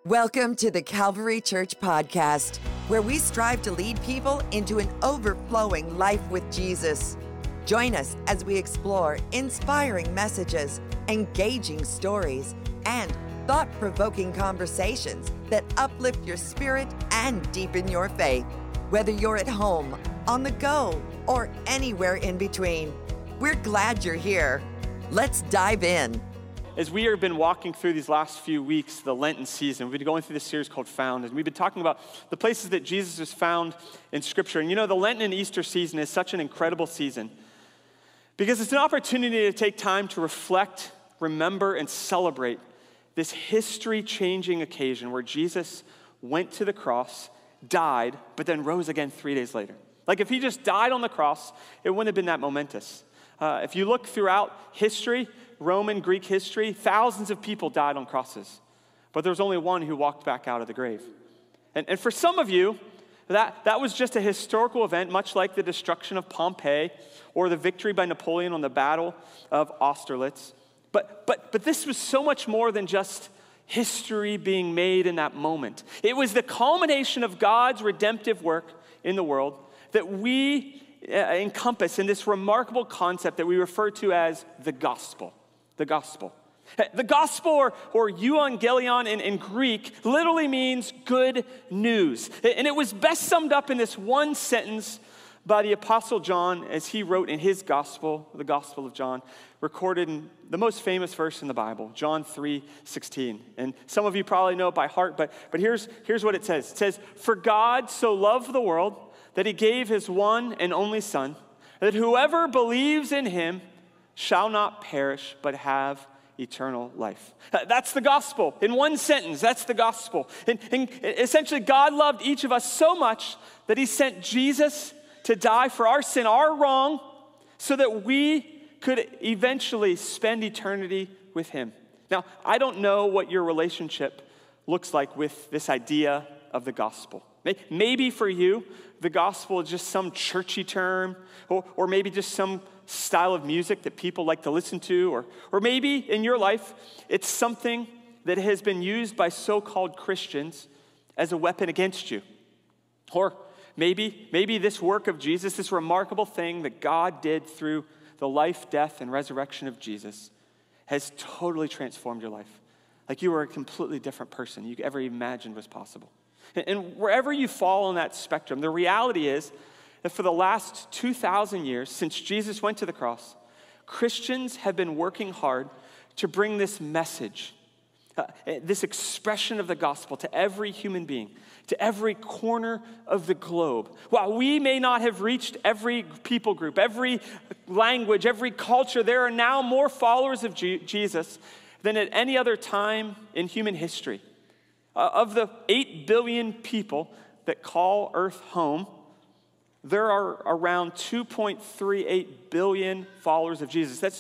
Welcome to the Calvary Church Podcast, where we strive to lead people into an overflowing life with Jesus. Join us as we explore inspiring messages, engaging stories, and thought-provoking conversations that uplift your spirit and deepen your faith. Whether you're at home, on the go, or anywhere in between, we're glad you're here. Let's dive in. As we have been walking through these last few weeks, the Lenten season, we've been going through this series called Found, and we've been talking about the places that Jesus is found in Scripture. And you know, the Lenten and Easter season is such an incredible season because it's an opportunity to take time to reflect, remember, and celebrate this history-changing occasion where Jesus went to the cross, died, but then rose again 3 days later. Like if he just died on the cross, it wouldn't have been that momentous. If you look throughout history, Roman, Greek history, thousands of people died on crosses, but there was only one who walked back out of the grave. And for some of you, that was just a historical event, much like the destruction of Pompeii or the victory by Napoleon on the Battle of Austerlitz. But this was so much more than just history being made in that moment. It was the culmination of God's redemptive work in the world that we encompass in this remarkable concept that we refer to as the gospel. The gospel. The gospel, or euangelion in Greek, literally means good news. And it was best summed up in this one sentence by the Apostle John as he wrote in his gospel, the Gospel of John, recorded in the most famous verse in the Bible, John 3:16. And some of you probably know it by heart, but here's what it says. It says, "For God so loved the world that he gave his one and only Son, that whoever believes in him shall not perish, but have eternal life." That's the gospel. In one sentence, that's the gospel. And essentially, God loved each of us so much that he sent Jesus to die for our sin, our wrong, so that we could eventually spend eternity with him. Now, I don't know what your relationship looks like with this idea of the gospel. Maybe for you, the gospel is just some churchy term, or maybe just some style of music that people like to listen to, or maybe in your life, it's something that has been used by so-called Christians as a weapon against you. Or maybe this work of Jesus, this remarkable thing that God did through the life, death, and resurrection of Jesus has totally transformed your life. Like you were a completely different person you ever imagined was possible. And wherever you fall on that spectrum, the reality is that for the last 2,000 years, since Jesus went to the cross, Christians have been working hard to bring this message, this expression of the gospel to every human being, to every corner of the globe. While we may not have reached every people group, every language, every culture, there are now more followers of Jesus than at any other time in human history. Of the 8 billion people that call Earth home, there are around 2.38 billion followers of Jesus. That's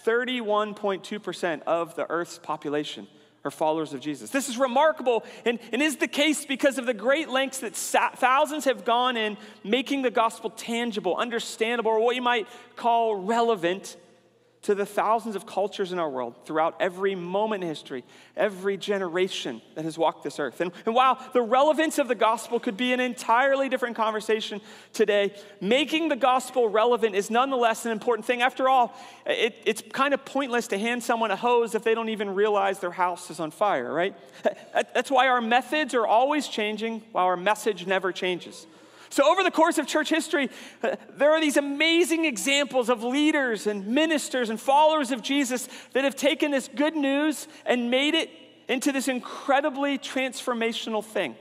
31.2% of the Earth's population are followers of Jesus. This is remarkable and is the case because of the great lengths that thousands have gone in making the gospel tangible, understandable, or what you might call relevant to the thousands of cultures in our world throughout every moment in history, every generation that has walked this earth. And while the relevance of the gospel could be an entirely different conversation today, making the gospel relevant is nonetheless an important thing. After all, it's kind of pointless to hand someone a hose if they don't even realize their house is on fire, right? That's why our methods are always changing while our message never changes. So over the course of church history, there are these amazing examples of leaders and ministers and followers of Jesus that have taken this good news and made it into this incredibly transformational thing.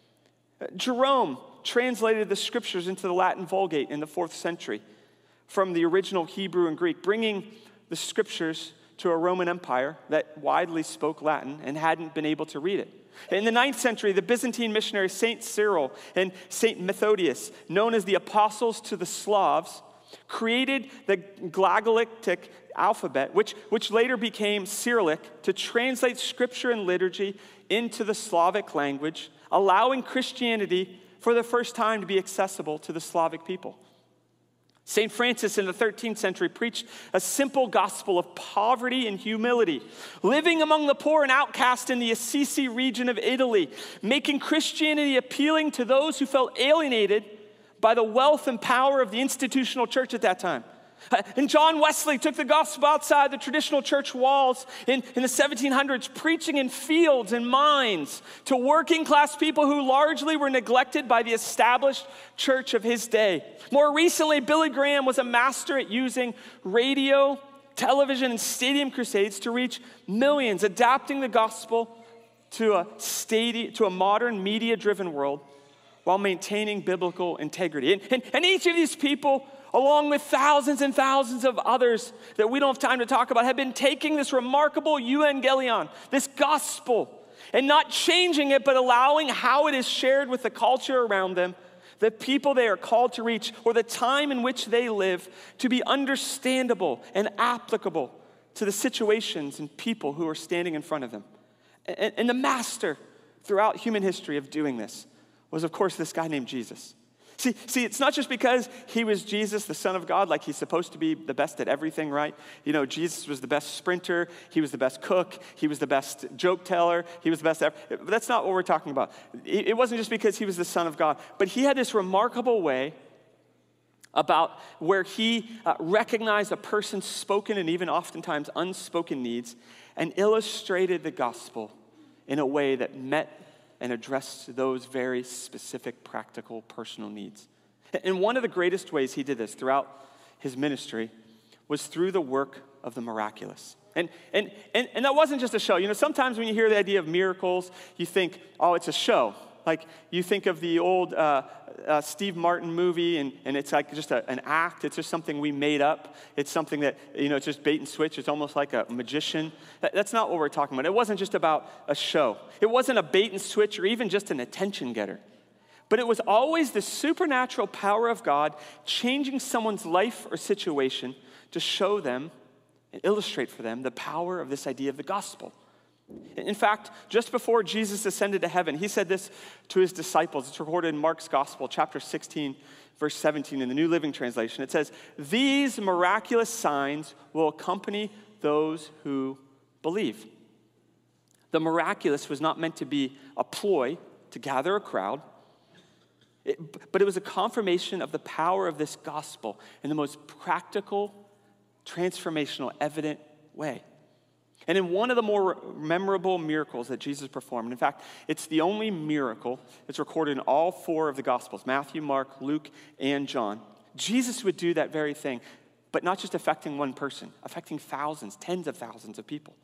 Jerome translated the scriptures into the Latin Vulgate in the 4th century from the original Hebrew and Greek, bringing the scriptures to a Roman Empire that widely spoke Latin and hadn't been able to read it. In the 9th century, the Byzantine missionaries Saint Cyril and Saint Methodius, known as the apostles to the Slavs, created the Glagolitic alphabet, which later became Cyrillic, to translate scripture and liturgy into the Slavic language, allowing Christianity for the first time to be accessible to the Slavic people. St. Francis in the 13th century preached a simple gospel of poverty and humility, living among the poor and outcast in the Assisi region of Italy, making Christianity appealing to those who felt alienated by the wealth and power of the institutional church at that time. And John Wesley took the gospel outside the traditional church walls in the 1700s, preaching in fields and mines to working class people who largely were neglected by the established church of his day. More recently, Billy Graham was a master at using radio, television, and stadium crusades to reach millions, adapting the gospel to a modern media-driven world while maintaining biblical integrity. And each of these people, along with thousands and thousands of others that we don't have time to talk about, have been taking this remarkable euangelion, this gospel, and not changing it, but allowing how it is shared with the culture around them, the people they are called to reach, or the time in which they live, to be understandable and applicable to the situations and people who are standing in front of them. And the master throughout human history of doing this was, of course, this guy named Jesus. See, it's not just because he was Jesus, the Son of God, like he's supposed to be the best at everything, right? You know, Jesus was the best sprinter, he was the best cook, he was the best joke teller, he was the best ever. But that's not what we're talking about. It wasn't just because he was the Son of God, but he had this remarkable way about where he recognized a person's spoken and even oftentimes unspoken needs and illustrated the gospel in a way that met and addressed those very specific, practical, personal needs. And one of the greatest ways he did this throughout his ministry was through the work of the miraculous. And that wasn't just a show. You know, sometimes when you hear the idea of miracles, you think, oh, it's a show. Like, you think of the old Steve Martin movie, and it's like just an act. It's just something we made up. It's something that, you know, it's just bait and switch. It's almost like a magician. That's not what we're talking about. It wasn't just about a show. It wasn't a bait and switch or even just an attention getter. But it was always the supernatural power of God changing someone's life or situation to show them and illustrate for them the power of this idea of the gospel. In fact, just before Jesus ascended to heaven, he said this to his disciples. It's recorded in Mark's Gospel, chapter 16, verse 17, in the New Living Translation. It says, "These miraculous signs will accompany those who believe." The miraculous was not meant to be a ploy to gather a crowd, but it was a confirmation of the power of this gospel in the most practical, transformational, evident way. And in one of the more memorable miracles that Jesus performed, in fact, it's the only miracle that's recorded in all four of the Gospels, Matthew, Mark, Luke, and John. Jesus would do that very thing, but not just affecting one person, affecting thousands, tens of thousands of people.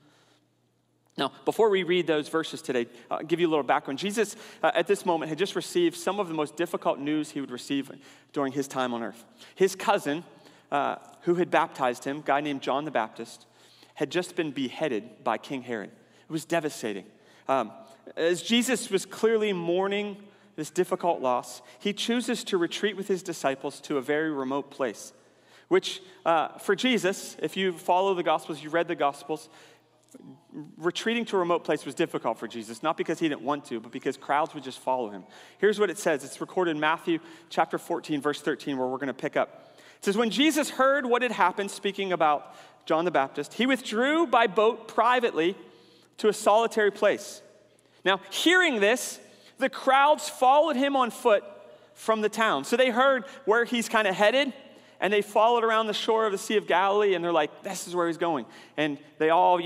Now, before we read those verses today, I'll give you a little background. Jesus, at this moment, had just received some of the most difficult news he would receive during his time on earth. His cousin, who had baptized him, a guy named John the Baptist, had just been beheaded by King Herod. It was devastating. As Jesus was clearly mourning this difficult loss, he chooses to retreat with his disciples to a very remote place, which for Jesus, if you follow the Gospels, you read the Gospels, retreating to a remote place was difficult for Jesus, not because he didn't want to, but because crowds would just follow him. Here's what it says. It's recorded in Matthew chapter 14, verse 13, where we're going to pick up. It says, "When Jesus heard what had happened," speaking about John the Baptist, "he withdrew by boat privately to a solitary place. Now, hearing this, the crowds followed him on foot from the town." So they heard where he's kind of headed, and they followed around the shore of the Sea of Galilee, and they're like, this is where he's going. And they all,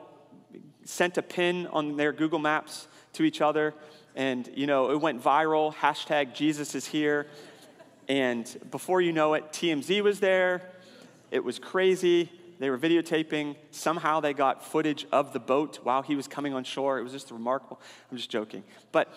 sent a pin on their Google Maps to each other, and, it went viral, hashtag Jesus is here. And before you know it, TMZ was there. It was crazy. They were videotaping. Somehow they got footage of the boat while he was coming on shore. It was just remarkable. I'm just joking. But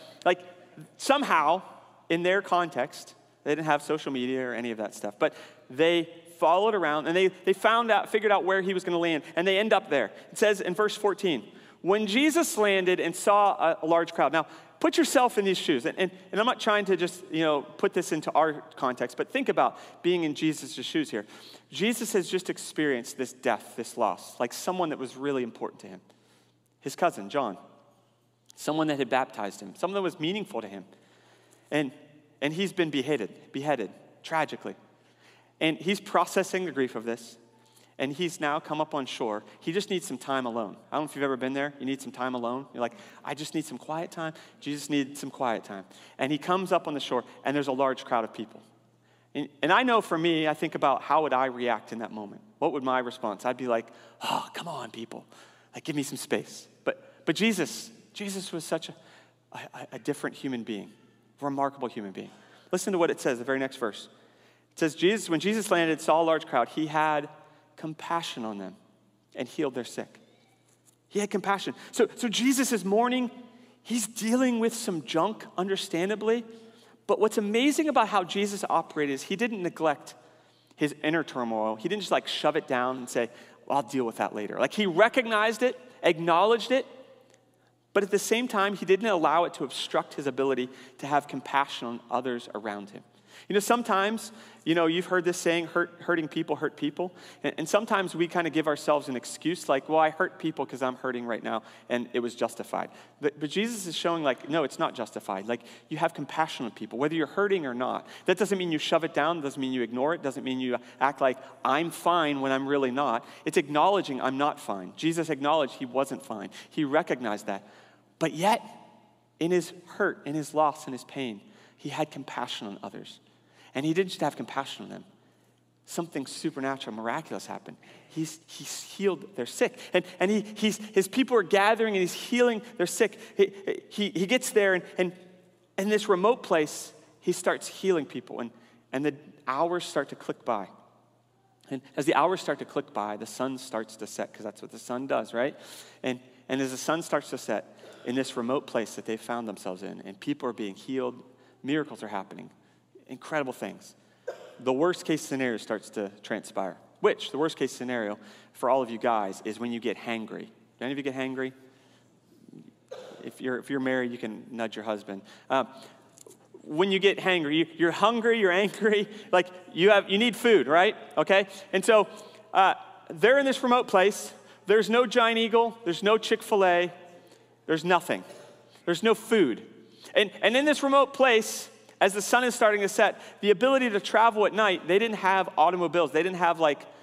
somehow, in their context, they didn't have social media or any of that stuff. But they followed around, and they figured out where he was going to land, and they end up there. It says in verse 14, "When Jesus landed and saw a large crowd." Now, put yourself in these shoes. And I'm not trying to just, put this into our context, but think about being in Jesus' shoes here. Jesus has just experienced this death, this loss, like someone that was really important to him. His cousin, John. Someone that had baptized him. Someone that was meaningful to him. And he's been beheaded, tragically. And he's processing the grief of this. And he's now come up on shore. He just needs some time alone. I don't know if you've ever been there. You need some time alone. You're like, I just need some quiet time. Jesus needed some quiet time. And he comes up on the shore, and there's a large crowd of people. And I know for me, I think about how would I react in that moment? What would my response? I'd be like, oh, come on, people. Like, give me some space. But Jesus was such a different human being, a remarkable human being. Listen to what it says, the very next verse. It says, when Jesus landed, saw a large crowd, he had compassion on them and healed their sick. He had compassion. So Jesus is mourning. He's dealing with some junk, understandably. But what's amazing about how Jesus operated is he didn't neglect his inner turmoil. He didn't just like shove it down and say, well, I'll deal with that later. Like he recognized it, acknowledged it, but at the same time, he didn't allow it to obstruct his ability to have compassion on others around him. You know, sometimes, you've heard this saying, hurting people hurt people. And sometimes we kind of give ourselves an excuse like, well, I hurt people because I'm hurting right now, and it was justified. But Jesus is showing like, no, it's not justified. Like, you have compassion on people, whether you're hurting or not. That doesn't mean you shove it down. Doesn't mean you ignore it. Doesn't mean you act like I'm fine when I'm really not. It's acknowledging I'm not fine. Jesus acknowledged he wasn't fine. He recognized that. But yet, in his hurt, in his loss, in his pain, he had compassion on others. And he didn't just have compassion on them. Something supernatural, miraculous happened. He's healed their sick. And his people are gathering and he's healing their sick. He gets there and in this remote place, he starts healing people. And the hours start to click by. And as the hours start to click by, the sun starts to set, because that's what the sun does, right? And as the sun starts to set in this remote place that they found themselves in, and people are being healed, miracles are happening. Incredible things. The worst case scenario starts to transpire. The worst case scenario for all of you guys is when you get hangry. Do any of you get hangry? If you're married, you can nudge your husband. When you get hangry, you're hungry, you're angry, like you need food, right? Okay? And so they're in this remote place. There's no Giant Eagle. There's no Chick-fil-A. There's nothing. There's no food. And in this remote place, as the sun is starting to set, the ability to travel at night, they didn't have automobiles. They didn't have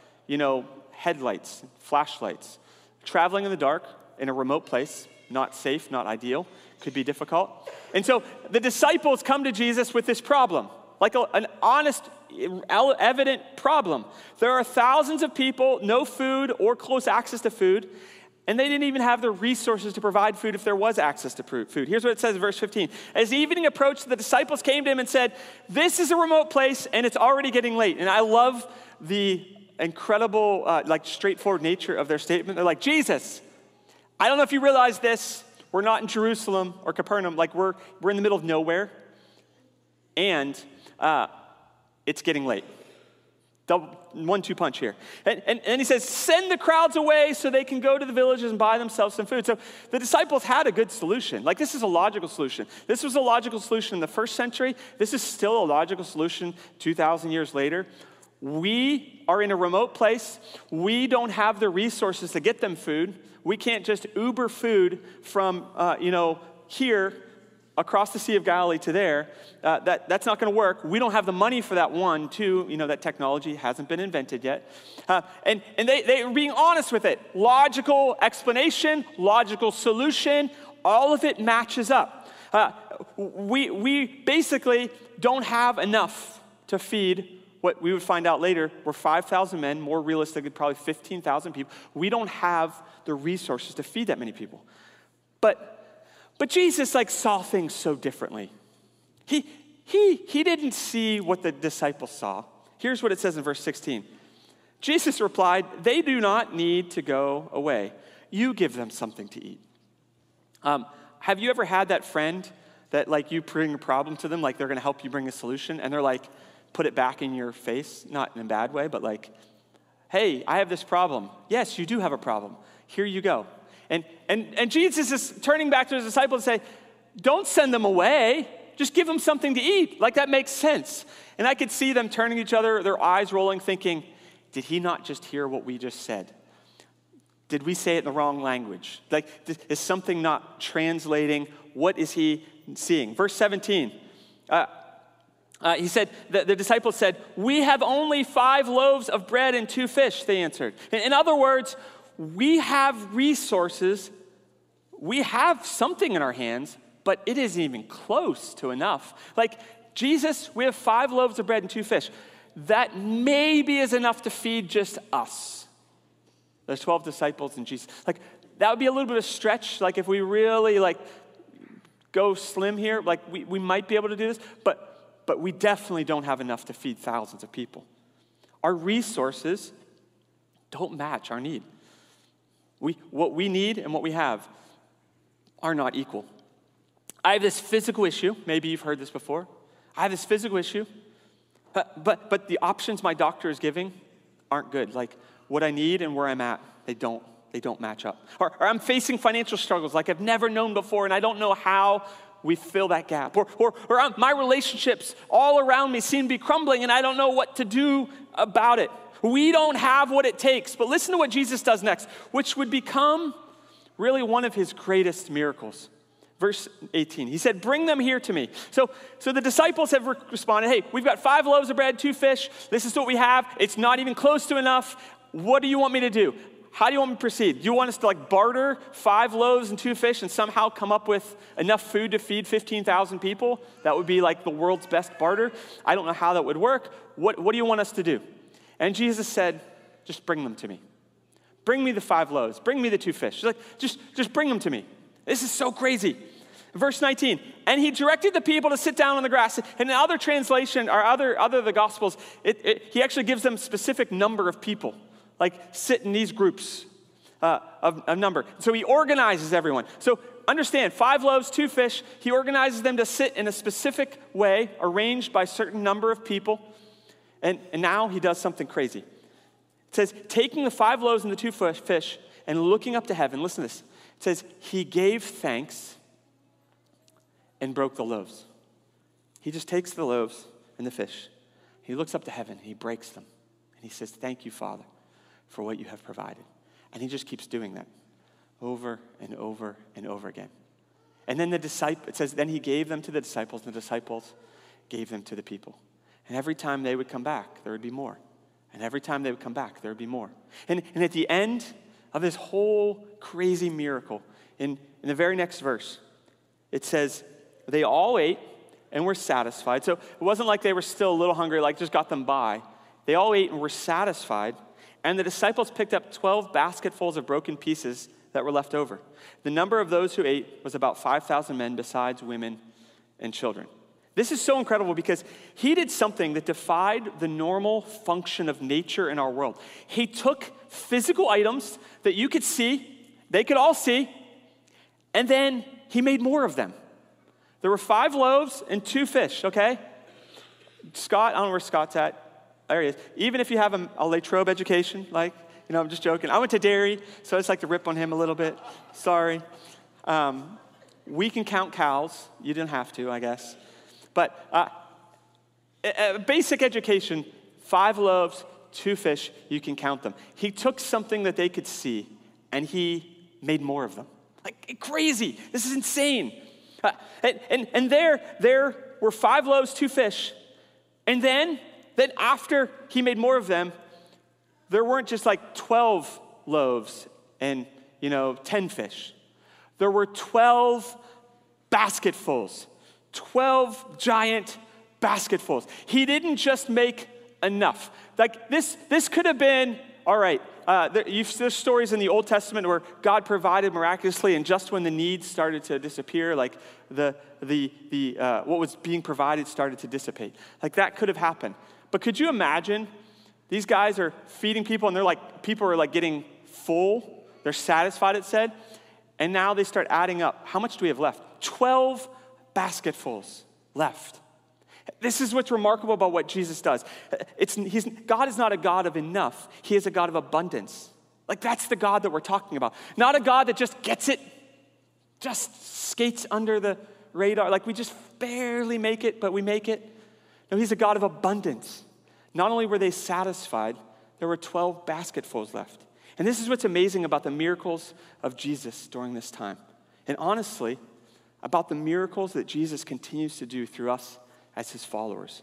headlights, flashlights. Traveling in the dark in a remote place, not safe, not ideal, could be difficult. And so the disciples come to Jesus with this problem, like an honest, evident problem. There are thousands of people, no food or close access to food. And they didn't even have the resources to provide food if there was access to food. Here's what it says in verse 15. As evening approached, the disciples came to him and said, this is a remote place and it's already getting late. And I love the incredible, straightforward nature of their statement. They're like, Jesus, I don't know if you realize this. We're not in Jerusalem or Capernaum. Like we're in the middle of nowhere. And it's getting late. 1-2 punch here. And he says, send the crowds away so they can go to the villages and buy themselves some food. So the disciples had a good solution. Like, this is a logical solution. This was a logical solution in the first century. This is still a logical solution 2,000 years later. We are in a remote place. We don't have the resources to get them food. We can't just Uber food from, here across the Sea of Galilee to there. That's not going to work. We don't have the money for that. 1, 2, that technology hasn't been invented yet. And they are being honest with it. Logical explanation, logical solution, all of it matches up. We basically don't have enough to feed what we would find out later were 5,000 men, more realistically, probably 15,000 people. We don't have the resources to feed that many people. But Jesus saw things so differently. He didn't see what the disciples saw. Here's what it says in verse 16. Jesus replied, they do not need to go away. You give them something to eat. Have you ever had that friend that you bring a problem to them, like they're going to help you bring a solution, and they're put it back in your face, not in a bad way, but hey, I have this problem. Yes, you do have a problem. Here you go. And Jesus is turning back to his disciples and say, don't send them away. Just give them something to eat. That makes sense. And I could see them turning to each other, their eyes rolling, thinking, did he not just hear what we just said? Did we say it in the wrong language? Is something not translating? What is he seeing? Verse 17. He said, the disciples said, "We have only 5 loaves of bread and 2 fish," they answered. In other words, we have resources, we have something in our hands, but it isn't even close to enough. Like, Jesus, we have 5 loaves of bread and 2 fish. That maybe is enough to feed just us. There's 12 disciples and Jesus. Like, that would be a little bit of a stretch. Like, if we really, go slim here, we might be able to do this, but we definitely don't have enough to feed thousands of people. Our resources don't match our need. What we need and what we have are not equal. I have this physical issue. Maybe you've heard this before. I have this physical issue, but the options my doctor is giving aren't good. Like, what I need and where I'm at, they don't match up. Or I'm facing financial struggles like I've never known before, and I don't know how we fill that gap. Or my relationships all around me seem to be crumbling, and I don't know what to do about it. We don't have what it takes. But listen to what Jesus does next, which would become really one of his greatest miracles. Verse 18, he said, "Bring them here to me." So the disciples have responded, "Hey, we've got 5 loaves of bread, 2 fish. This is what we have. It's not even close to enough. What do you want me to do? How do you want me to proceed? Do you want us to barter 5 loaves and 2 fish and somehow come up with enough food to feed 15,000 people? That would be like the world's best barter. I don't know how that would work. What do you want us to do?" And Jesus said, "Just bring them to me. Bring me the 5 loaves. Bring me the 2 fish. Just bring them to me." This is so crazy. Verse 19, "And he directed the people to sit down on the grass." And in other translation, or other of the Gospels, he actually gives them specific number of people. Like, sit in these groups of number. So he organizes everyone. So understand, 5 loaves, 2 fish. He organizes them to sit in a specific way, arranged by a certain number of people. And now he does something crazy. It says, taking the 5 loaves and the 2 fish and looking up to heaven, listen to this. It says, he gave thanks and broke the loaves. He just takes the loaves and the fish. He looks up to heaven, he breaks them. And he says, "Thank you, Father, for what you have provided." And he just keeps doing that over and over and over again. And then it says, then he gave them to the disciples, and the disciples gave them to the people. And every time they would come back, there would be more. And every time they would come back, there would be more. And at the end of this whole crazy miracle, in the very next verse, it says, they all ate and were satisfied. So it wasn't like they were still a little hungry, like just got them by. They all ate and were satisfied. And the disciples picked up 12 basketfuls of broken pieces that were left over. The number of those who ate was about 5,000 men, besides women and children. This is so incredible because he did something that defied the normal function of nature in our world. He took physical items that you could see, they could all see, and then he made more of them. There were 5 loaves and 2 fish, okay? Scott, I don't know where Scott's at. There he is. Even if you have a Latrobe education, I'm just joking. I went to Derry, so I just like to rip on him a little bit. Sorry. We can count cows. You didn't have to, I guess. But basic education, 5 loaves, 2 fish, you can count them. He took something that they could see, and he made more of them. Like, crazy. This is insane. And there were 5 loaves, 2 fish. And then after he made more of them, there weren't just 12 loaves and, 10 fish. There were 12 basketfuls, 12 giant basketfuls. He didn't just make enough. This could have been, all right, there's stories in the Old Testament where God provided miraculously, and just when the needs started to disappear, what was being provided started to dissipate. That could have happened. But could you imagine these guys are feeding people, and people are getting full. They're satisfied, it said. And now they start adding up. How much do we have left? 12 basketfuls left. This is what's remarkable about what Jesus does. God is not a God of enough. He is a God of abundance. That's the God that we're talking about. Not a God that just gets it, just skates under the radar. We just barely make it, but we make it. No, he's a God of abundance. Not only were they satisfied, there were 12 basketfuls left. And this is what's amazing about the miracles of Jesus during this time. And honestly, about the miracles that Jesus continues to do through us as his followers.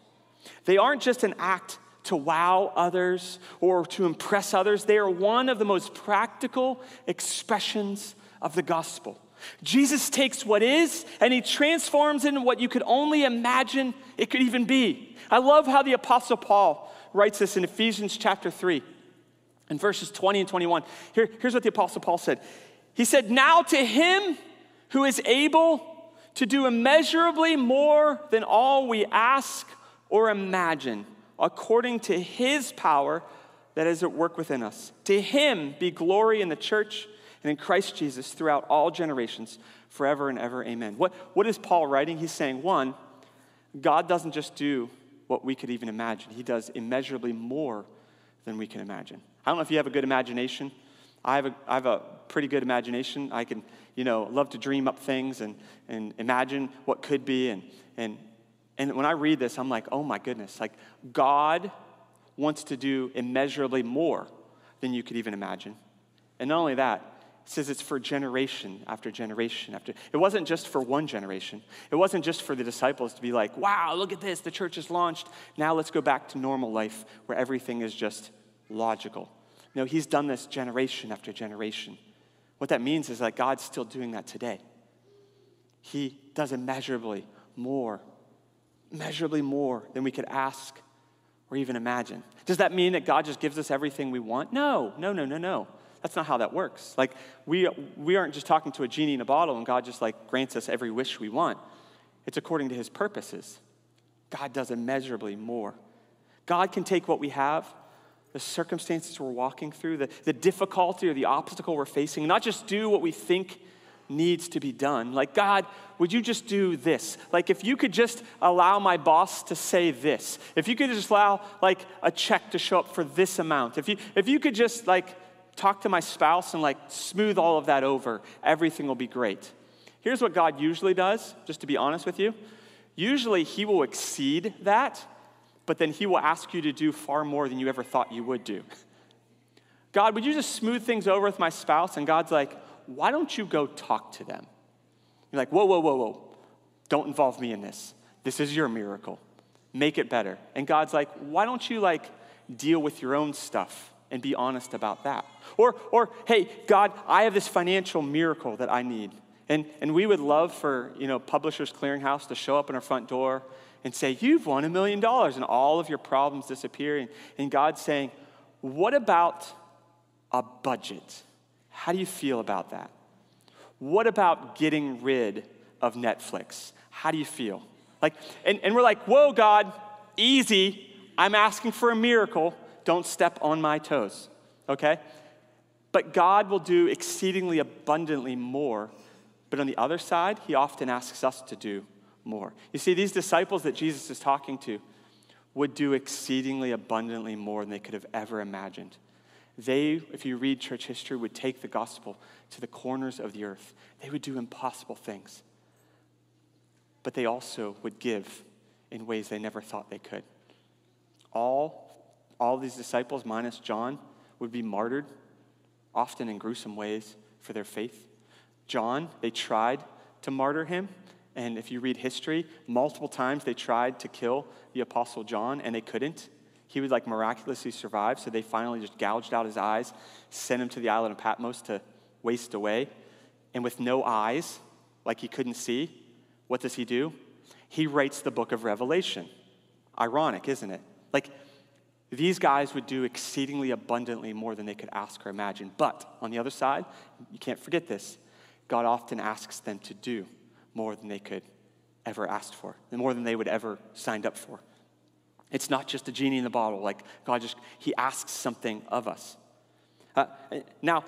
They aren't just an act to wow others or to impress others. They are one of the most practical expressions of the gospel. Jesus takes what is and he transforms it into what you could only imagine it could even be. I love how the Apostle Paul writes this in Ephesians chapter 3 in verses 20 and 21. Here's what the Apostle Paul said. He said, "Now to him who is able to do immeasurably more than all we ask or imagine, according to his power that is at work within us. To him be glory in the church and in Christ Jesus throughout all generations, forever and ever, amen." What is Paul writing? He's saying, one, God doesn't just do what we could even imagine. He does immeasurably more than we can imagine. I don't know if you have a good imagination. I have a pretty good imagination. I can, love to dream up things and imagine what could be. And when I read this, I'm like, oh my goodness, like God wants to do immeasurably more than you could even imagine. And not only that, it says it's for generation after generation after. It wasn't just for one generation. It wasn't just for the disciples to be like, wow, look at this, the church is launched. Now let's go back to normal life where everything is just logical. No, he's done this generation after generation. What that means is that God's still doing that today. He does immeasurably more than we could ask or even imagine. Does that mean that God just gives us everything we want? No. That's not how that works. Like, we aren't just talking to a genie in a bottle and God just grants us every wish we want. It's according to his purposes. God does immeasurably more. God can take what we have, the circumstances we're walking through, the difficulty or the obstacle we're facing, and not just do what we think needs to be done. Like, God, would you just do this? Like, if you could just allow my boss to say this, if you could just allow a check to show up for this amount, if you could just talk to my spouse and smooth all of that over, everything will be great. Here's what God usually does, just to be honest with you. Usually he will exceed that, but then he will ask you to do far more than you ever thought you would do. God, would you just smooth things over with my spouse? And God's like, why don't you go talk to them? You're like, whoa. Don't involve me in this. This is your miracle. Make it better. And God's like, why don't you deal with your own stuff and be honest about that? Or hey, God, I have this financial miracle that I need. And we would love for, Publishers Clearinghouse to show up in our front door and say, you've won $1 million and all of your problems disappear. And God's saying, what about a budget? How do you feel about that? What about getting rid of Netflix? How do you feel? And we're like, whoa, God, easy. I'm asking for a miracle. Don't step on my toes, okay? But God will do exceedingly abundantly more. But on the other side, he often asks us to do more. You see, these disciples that Jesus is talking to would do exceedingly abundantly more than they could have ever imagined. They, if you read church history, would take the gospel to the corners of the earth. They would do impossible things. But they also would give in ways they never thought they could. All these disciples, minus John, would be martyred, often in gruesome ways, for their faith. John, they tried to martyr him. And if you read history, multiple times they tried to kill the Apostle John, and they couldn't. He would miraculously survive, so they finally just gouged out his eyes, sent him to the island of Patmos to waste away. And with no eyes, he couldn't see, what does he do? He writes the book of Revelation. Ironic, isn't it? These guys would do exceedingly abundantly more than they could ask or imagine. But on the other side, you can't forget this, God often asks them to do more than they could ever ask for, and more than they would ever signed up for. It's not just a genie in the bottle. God he asks something of us. Now,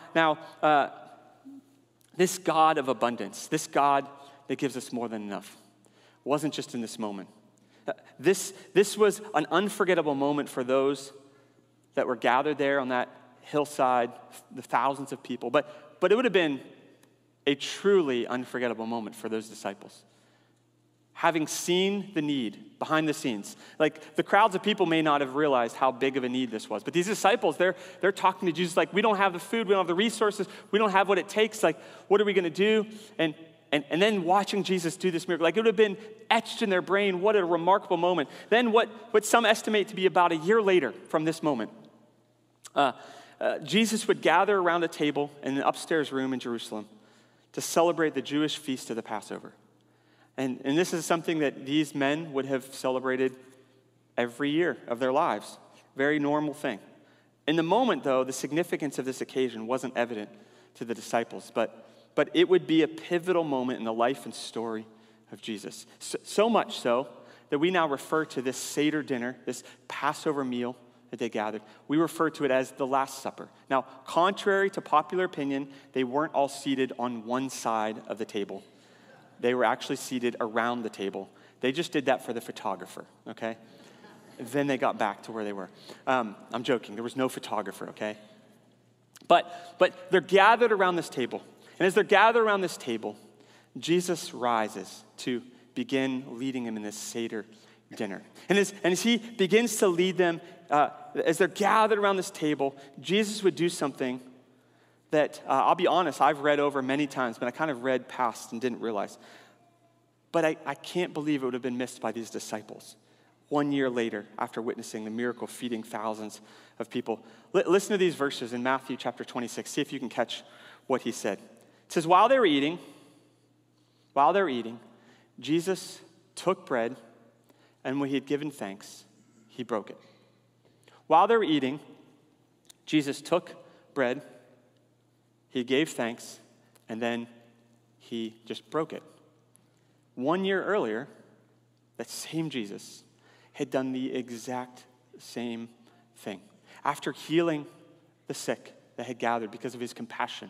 this God of abundance, this God that gives us more than enough, wasn't just in this moment. This was an unforgettable moment for those that were gathered there on that hillside, the thousands of people. But it would have been a truly unforgettable moment for those disciples. Having seen the need behind the scenes. The crowds of people may not have realized how big of a need this was. But these disciples, they're talking to Jesus we don't have the food, we don't have the resources, we don't have what it takes. What are we going to do? And then watching Jesus do this miracle, like it would have been etched in their brain. What a remarkable moment. Then what some estimate to be about a year later from this moment, Jesus would gather around a table in an upstairs room in Jerusalem to celebrate the Jewish feast of the Passover. And this is something that these men would have celebrated every year of their lives. Very normal thing. In the moment, though, the significance of this occasion wasn't evident to the disciples, but it would be a pivotal moment in the life and story of Jesus. So much so that we now refer to this Seder dinner, this Passover meal that they gathered, we refer to it as the Last Supper. Now, contrary to popular opinion, they weren't all seated on one side of the table. They were actually seated around the table. They just did that for the photographer, okay? Then they got back to where they were. I'm joking. There was no photographer, okay? But they're gathered around this table. And as they're gathered around this table, Jesus rises to begin leading them in this Seder dinner. And as he begins to lead them, as they're gathered around this table, Jesus would do something that, I'll be honest, I've read over many times, but I kind of read past and didn't realize. But I can't believe it would have been missed by these disciples 1 year later after witnessing the miracle feeding thousands of people. Listen to these verses in Matthew chapter 26. See if you can catch what he said. It says, while they were eating, Jesus took bread, and when he had given thanks, he broke it. While they were eating, Jesus took bread, he gave thanks, and then he just broke it. 1 year earlier, that same Jesus had done the exact same thing. After healing the sick that had gathered because of his compassion,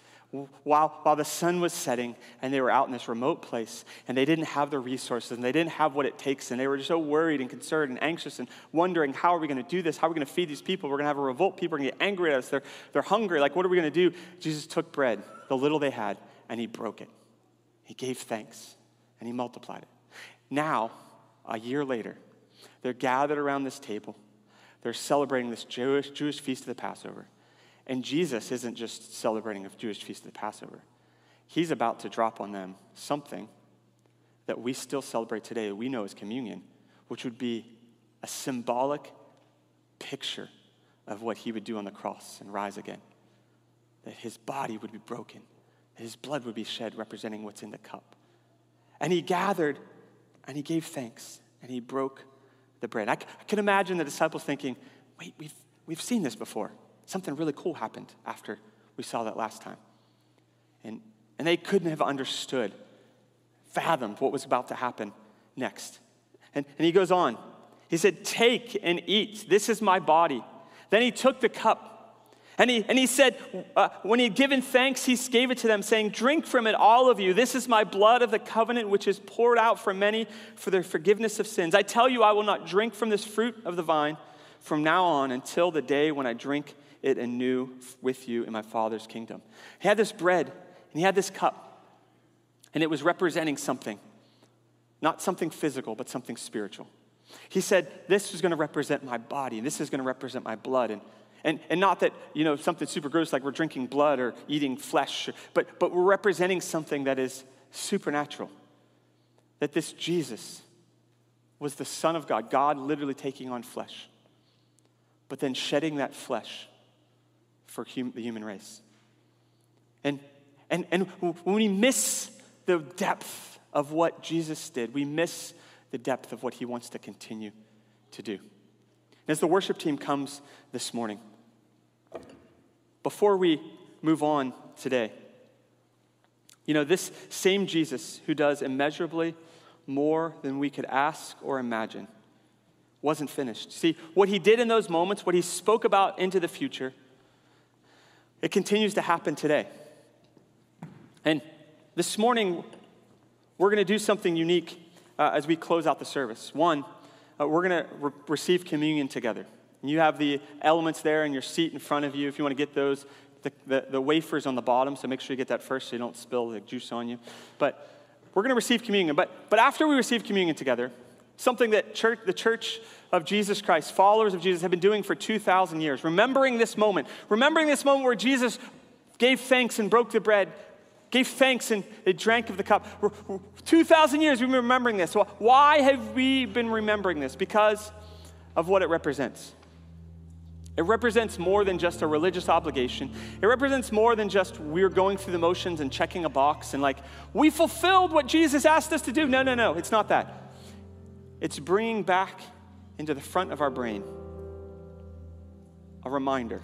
while the sun was setting and they were out in this remote place and they didn't have the resources and they didn't have what it takes and they were just so worried and concerned and anxious and wondering, how are we going to do this? How are we going to feed these people? We're going to have a revolt. People are going to get angry at us. They're hungry. Like, what are we going to do? Jesus took bread, the little they had, and he broke it. He gave thanks and he multiplied it. Now, a year later, they're gathered around this table. They're celebrating this Jewish feast of the Passover. And Jesus isn't just celebrating a Jewish feast of the Passover. He's about to drop on them something that we still celebrate today that we know as communion, which would be a symbolic picture of what he would do on the cross and rise again. That his body would be broken, that his blood would be shed, representing what's in the cup. And he gathered, and he gave thanks, and he broke the bread. I can imagine the disciples thinking, wait, we've seen this before. Something really cool happened after we saw that last time. And they couldn't have understood, fathomed what was about to happen next. And he goes on. He said, take and eat. This is my body. Then he took the cup. And he said, when he had given thanks, he gave it to them, saying, drink from it, all of you. This is my blood of the covenant, which is poured out for many for the forgiveness of sins. I tell you, I will not drink from this fruit of the vine from now on until the day when I drink it anew with you in my Father's kingdom. He had this bread, and he had this cup, and it was representing something. Not something physical, but something spiritual. He said, this is going to represent my body, and this is going to represent my blood. And not that, something super gross like we're drinking blood or eating flesh, but we're representing something that is supernatural. That this Jesus was the Son of God, God literally taking on flesh, but then shedding that flesh for the human race. And when we miss the depth of what Jesus did, we miss the depth of what he wants to continue to do. And as the worship team comes this morning, before we move on today, this same Jesus who does immeasurably more than we could ask or imagine wasn't finished. See, what he did in those moments, what he spoke about into the future, it continues to happen today. And this morning, we're going to do something unique as we close out the service. One, we're going to receive communion together. And you have the elements there in your seat in front of you. If you want to get those, the wafers on the bottom, so make sure you get that first so you don't spill the juice on you. But we're going to receive communion. But after we receive communion together, something that the Church of Jesus Christ, followers of Jesus, have been doing for 2,000 years. Remembering this moment where Jesus gave thanks and broke the bread. gave thanks and they drank of the cup. 2,000 years we've been remembering this. So why have we been remembering this? Because of what it represents. It represents more than just a religious obligation. It represents more than just we're going through the motions and checking a box and like, we fulfilled what Jesus asked us to do. No, it's not that. It's bringing back into the front of our brain a reminder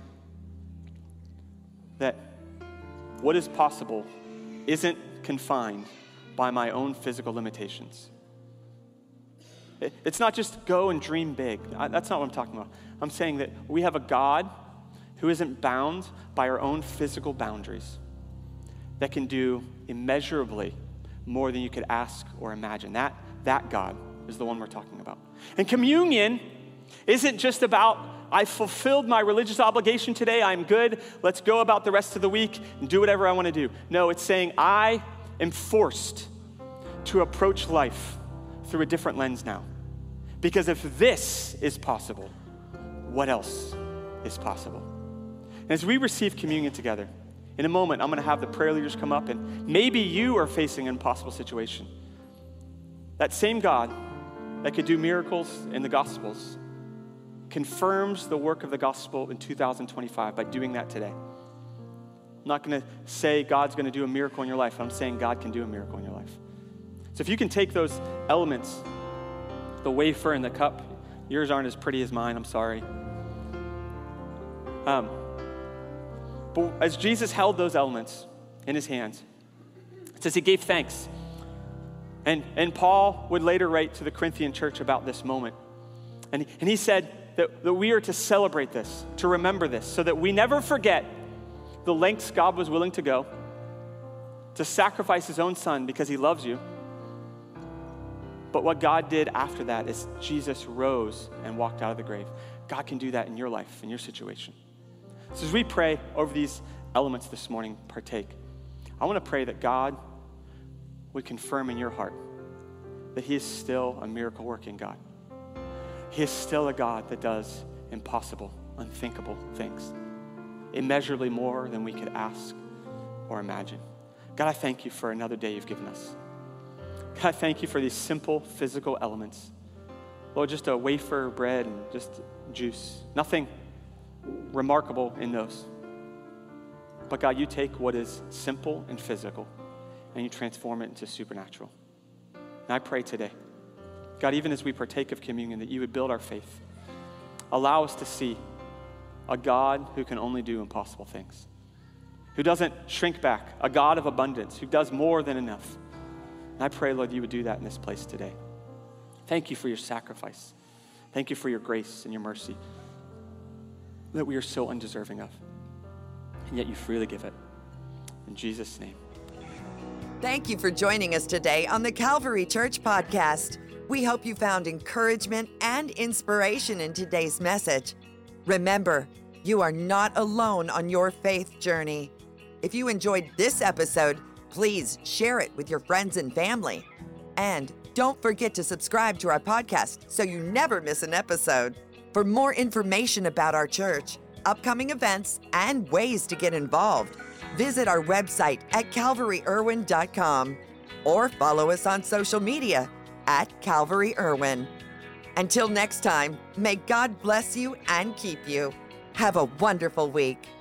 that what is possible isn't confined by my own physical limitations. It's not just go and dream big. That's not what I'm talking about. I'm saying that we have a God who isn't bound by our own physical boundaries, that can do immeasurably more than you could ask or imagine. That God is the one we're talking about. And communion isn't just about, I fulfilled my religious obligation today, I'm good, let's go about the rest of the week and do whatever I want to do. No, it's saying I am forced to approach life through a different lens now. Because if this is possible, what else is possible? And as we receive communion together, in a moment, I'm going to have the prayer leaders come up, and maybe you are facing an impossible situation. That same God that could do miracles in the Gospels confirms the work of the gospel in 2025 by doing that today. I'm not going to say God's going to do a miracle in your life. I'm saying God can do a miracle in your life. So if you can take those elements, the wafer and the cup, yours aren't as pretty as mine, I'm sorry. But as Jesus held those elements in his hands, it says he gave thanks. And Paul would later write to the Corinthian church about this moment. And he said that we are to celebrate this, to remember this, so that we never forget the lengths God was willing to go to sacrifice his own son because he loves you. But what God did after that is Jesus rose and walked out of the grave. God can do that in your life, in your situation. So as we pray over these elements this morning, partake, I want to pray that God would confirm in your heart that he is still a miracle-working God. He is still a God that does impossible, unthinkable things, immeasurably more than we could ask or imagine. God, I thank you for another day you've given us. God, I thank you for these simple physical elements. Lord, just a wafer, bread, and just juice. Nothing remarkable in those. But God, you take what is simple and physical and you transform it into supernatural. And I pray today, God, even as we partake of communion, that you would build our faith. Allow us to see a God who can only do impossible things, who doesn't shrink back, a God of abundance, who does more than enough. And I pray, Lord, you would do that in this place today. Thank you for your sacrifice. Thank you for your grace and your mercy that we are so undeserving of. And yet you freely give it. In Jesus' name. Thank you for joining us today on the Calvary Church Podcast. We hope you found encouragement and inspiration in today's message. Remember, you are not alone on your faith journey. If you enjoyed this episode, please share it with your friends and family. And don't forget to subscribe to our podcast so you never miss an episode. For more information about our church, upcoming events, and ways to get involved, visit our website at calvaryirwin.com or follow us on social media at Calvary Irwin. Until next time, may God bless you and keep you. Have a wonderful week.